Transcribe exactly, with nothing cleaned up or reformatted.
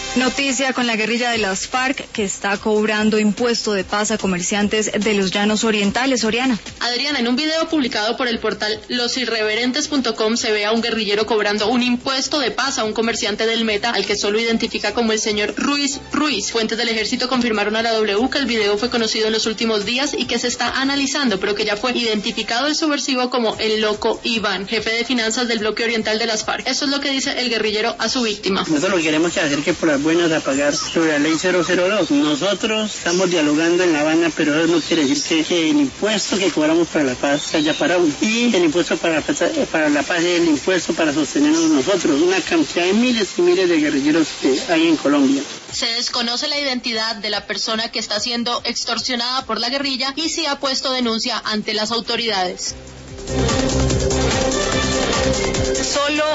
Noticia con la guerrilla de las FARC que está cobrando impuesto de paz a comerciantes de los llanos orientales. Oriana. Adriana, en un video publicado por el portal los irreverentes punto com se ve a un guerrillero cobrando un impuesto de paz a un comerciante del Meta al que solo identifica como el señor Ruiz Ruiz. Fuentes del ejército confirmaron a la W que el video fue conocido en los últimos días y que se está analizando, pero que ya fue identificado el subversivo como el Loco Iván, jefe de finanzas del bloque oriental de las FARC. Eso es lo que dice el guerrillero a su víctima. Nosotros lo que queremos es hacer que por las buenas a pagar sobre la ley cero cero dos. Nosotros estamos dialogando en La Habana, pero eso no quiere decir que, que el impuesto que cobramos para la paz se haya parado. Y el impuesto para la paz, para la paz es el impuesto para sostenernos nosotros, una cantidad de miles y miles de guerrilleros que hay en Colombia. Se desconoce la identidad de la persona que está siendo extorsionada por la guerrilla y sí ha puesto denuncia ante las autoridades. Solo